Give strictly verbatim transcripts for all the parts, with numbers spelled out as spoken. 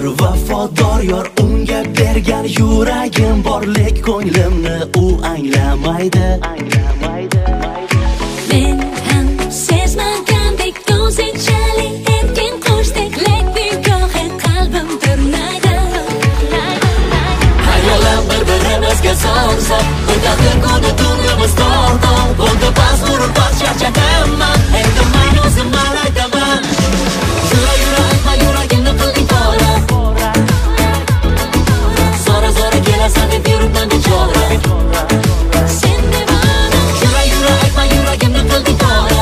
vafodor yor, unga bergan yuragim bor, lek ko'nglimni u anglamaydi. Men ham sezmagandek o'zingchalik erkin qushdek, lek nigohi qalbim turnaydi. Hayolim bir-birimizga solsa, o'tadi kuni tunimiz tortib, bo'ldi bas urib bas charchadimman, endi men o'zim aytaman. Yura yura aytma yuragimni qilding pora, zora zora kelasan deb yuribman bechora. Sen devona, Yura yura aytma yuragimni qilding pora,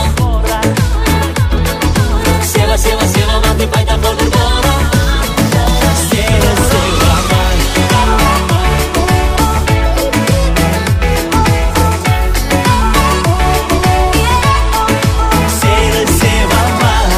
seva seva sevaman deb ayta qoldir bora. Seni sevaman, seni sevaman.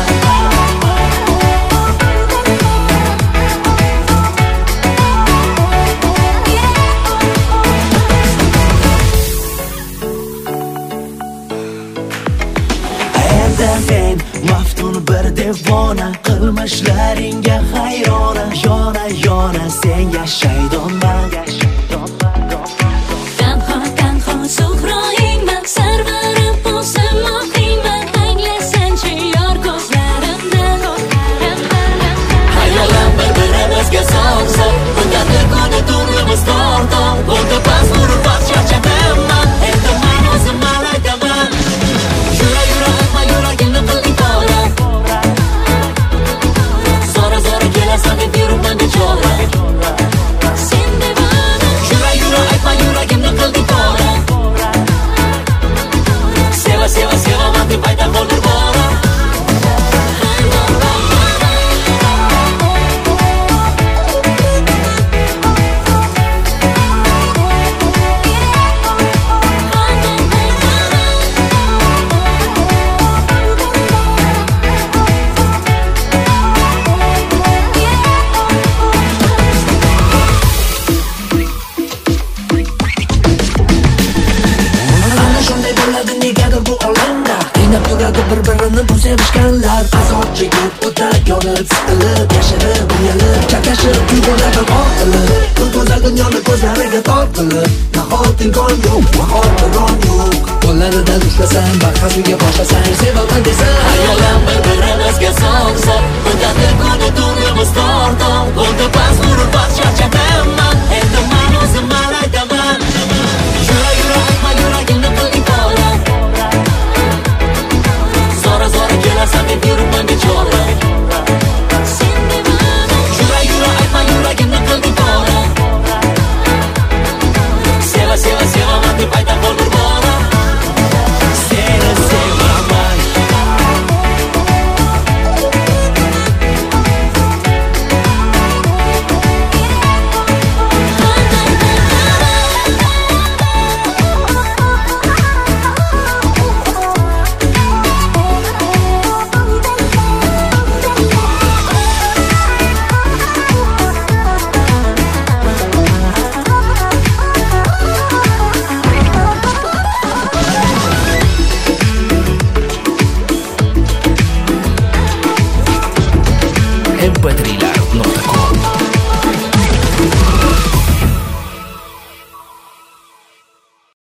Endi men maftun bir devona, qilmishlaringga hayrona, yona yona sen yashaydonman. tanho tanho suhroyingman, sarvarim bo'lsin mohingman, anglasanchi yor ko'zlarimdan. Hayolim bir-birimizga solsa, o'tadi kuni tunimiz tortib, bo'ldi bas urib bas charchadimman, endi men o'zim aytaman. Yura yura aytma yuragimni qilding pora, zora zora kelasan deb yuribman bechora. Sen devona, Yura yura aytma yuragimni qilding pora, seva seva sevaman deb ayta qoldir bora. Ana shunday bo'ladi negadir bu olamda, qiynab yuradi bir-birini bu sevishganlar. Azob chekib o'tar, yonib siqilib, yashirib, uyalib, chaqashib, tuyg'ulardan ortilib, ko'z ko'zlar dunyoni ko'zlariga tortilib, nahot imkon yo'q, nahot ron yo'q. Qo'llaridan ushlasang, barhasiga boshlasang, sevaman desang. Hayolim bir-birimizga solsa, o'tadi kuni tunimiz tortib, bo'ldi bas urib bas charchadimman, endi men o'zim aytaman. Yura yura aytma yuragimni qilding pora, zora zora kelasan deb yuribman bechora. sen devona, Yura yura aytma yuragimni qilding pora, seva seva sevaman deb ayta qoldir bora. Seni sevaman. em pe tri lar